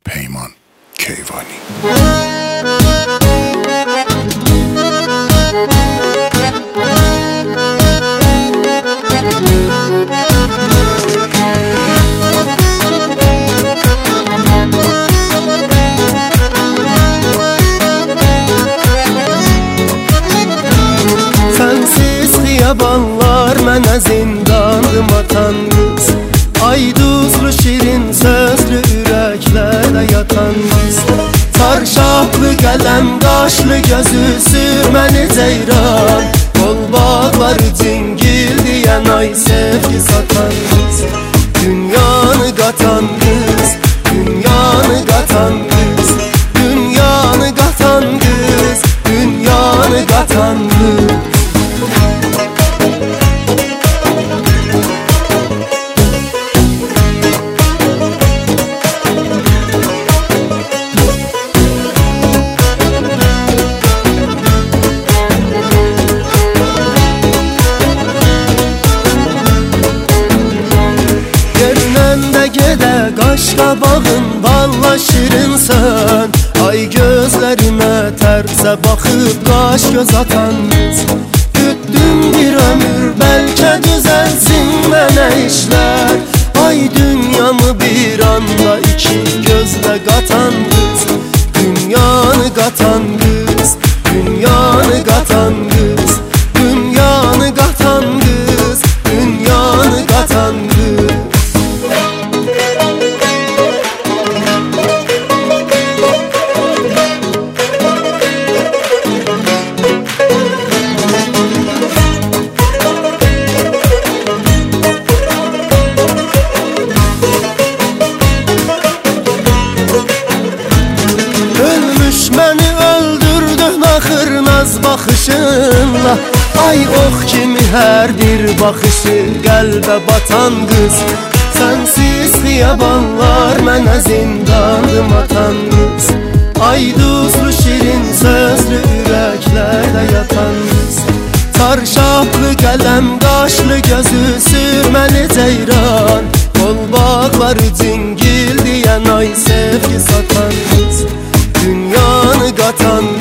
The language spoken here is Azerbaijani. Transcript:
Peyman Keyvani. Sensiz xiyabanlar mənə zindandım atan qız, ayduzlu şirin sözlü ürəklərdə yatan qız. Çarşaflı qələm qaşlı gözü sürməni ceyran, qol bağları cingil deyən ay sevgi satan qız. Dünyanı qatan qız, dünyanı qatan qız, dünyanı qatan qız, dünyanı qatan qız. Gedə qaşqabağın valla şirinsən, ay gözlərimə tərsə baxıb qaş göz atan qız. Gütdüm bir ömür bəlkə düzəlsin mənə işlər, ay dünyamı bir anda iki gözlə qatan qız. Dünyanı qatan qız, dünyanı qatan qız, dünyanı qatan qız, dünyanı qatan qız. Məni öldürdün axır naz baxışınla, ay ox kimi hər bir baxışı qəlbə batan qız. Sənsiz xiyabanlar mənə zindandım atan qız, ayduzlu şirin sözlü ürəklərdə yatan qız. Çarşaflı qələm qaşlı gözü sürməni ceyran, qol bağları cingil deyən ay sevgi satan qız. Dünyanı qatan